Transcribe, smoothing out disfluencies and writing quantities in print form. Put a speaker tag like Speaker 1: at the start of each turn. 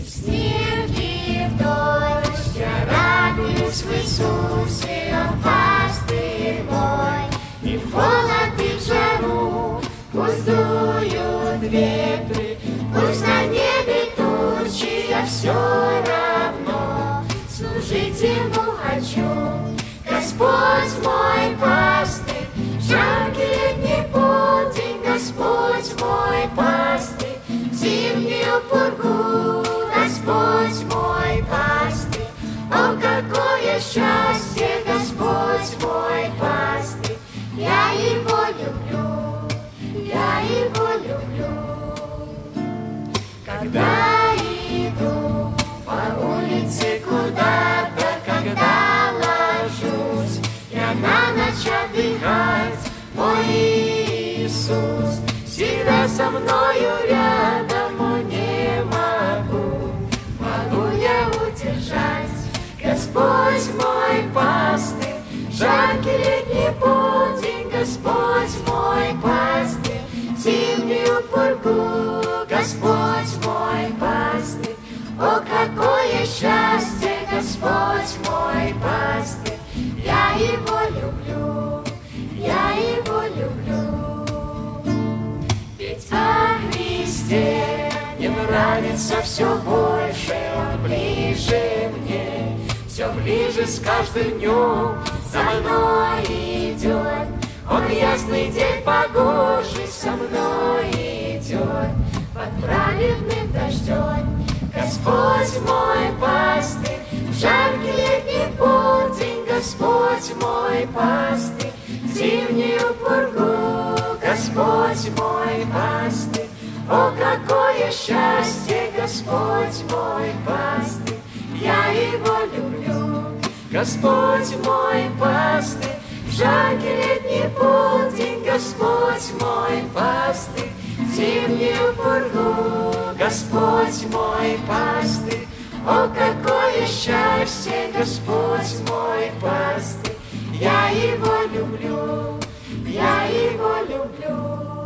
Speaker 1: снег и в дождь я радуюсь в Иисусе, Он пастырь мой. И в холод, и в жару пусть дуют ветры, пусть на небе тучи, я все равно служить Ему хочу. Господь мой пастырь, жаркий летний полдень, Господь мой пастырь, зимнюю пургу, Господь мой пастырь. О, какое счастье, Господь мой пастырь, я Его люблю, я Его люблю. Когда иду по улице куда-то, когда ложусь я на ночь отдыхать, мой Иисус всегда со мною рядом, о, не могу я удержать. Господь мой пастырь, жаркий летний полдень, Господь мой пастырь, зимнюю пургу, Господь мой пастырь. О, какое счастье, Господь мой пастырь, я Его люблю, я Его люблю. Ведь о Христе мне нравится все больше, Он ближе мне, все ближе с каждым днем за мной идет. Он ясный день погожий со мной идет под праведным дождем. Господь мой пастырь, жаркий летний полдень, Господь мой пастырь, зимнюю пургу, Господь мой пастырь. О, какое счастье, Господь мой пастырь, я Его люблю. Господь мой пастырь, жаркий летний полдень, Господь мой пастырь, зимнюю пургу, Господь мой пастырь. О, какое счастье, Господь мой пастырь, я Его люблю, я Его люблю.